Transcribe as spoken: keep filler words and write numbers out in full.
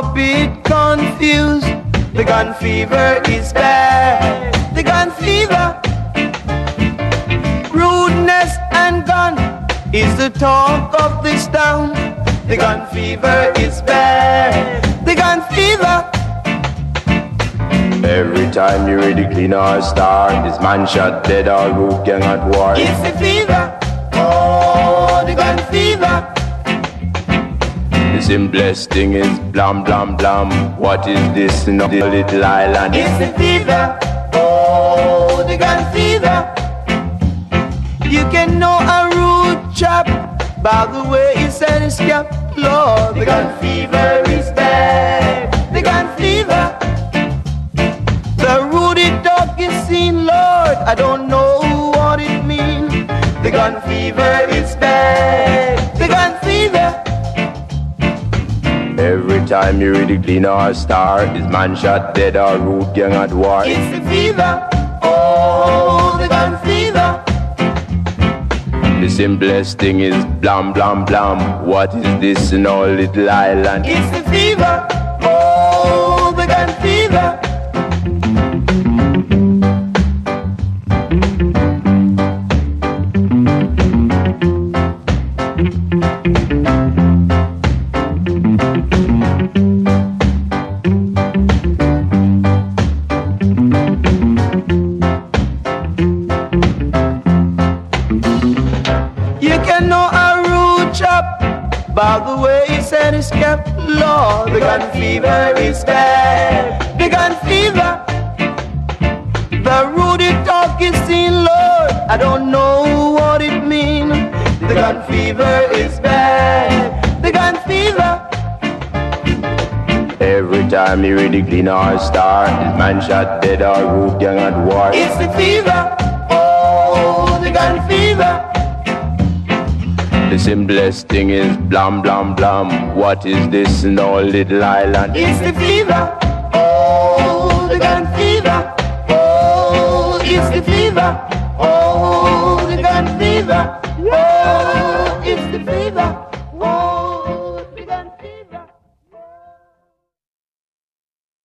a bit confused. The gun fever is bad. The gun fever. Rudeness and gun is the talk of this town. The gun fever is bad. The gun fever. Every time you ready clean or start, this man shot dead or root gang at war. It's the fever. Oh, the gun fever. The simplest thing is blam blam blam. What is this in a little island? It's the fever. Oh, the gun fever. You can know a rude chap by the way he said his cap. Lord, the gun fever is bad. The gun fever. The ruddy dog is seen, Lord. I don't know what it means. The gun fever is bad. The gun fever. Every time you ready clean or start, this man shot dead or root gang at war. It's the fever. Oh, the gun fever. The simplest thing is blam blam blam. What is this in our little island? It's the fever. Oh, the gun fever. By the way he said his cap, Lord, the gun fever is bad. The gun fever. The ruddy talk is seen, Lord. I don't know what it means. The gun fever is bad. The gun fever. Every time you ready clean or start, this man shot dead or root gang at war. It's the fever. Oh, the gun fever. The simplest thing is blam blam blam. What is this in our little island? It's the fever. Oh, the gun fever. Oh, it's the fever. Oh, the gun fever. Oh.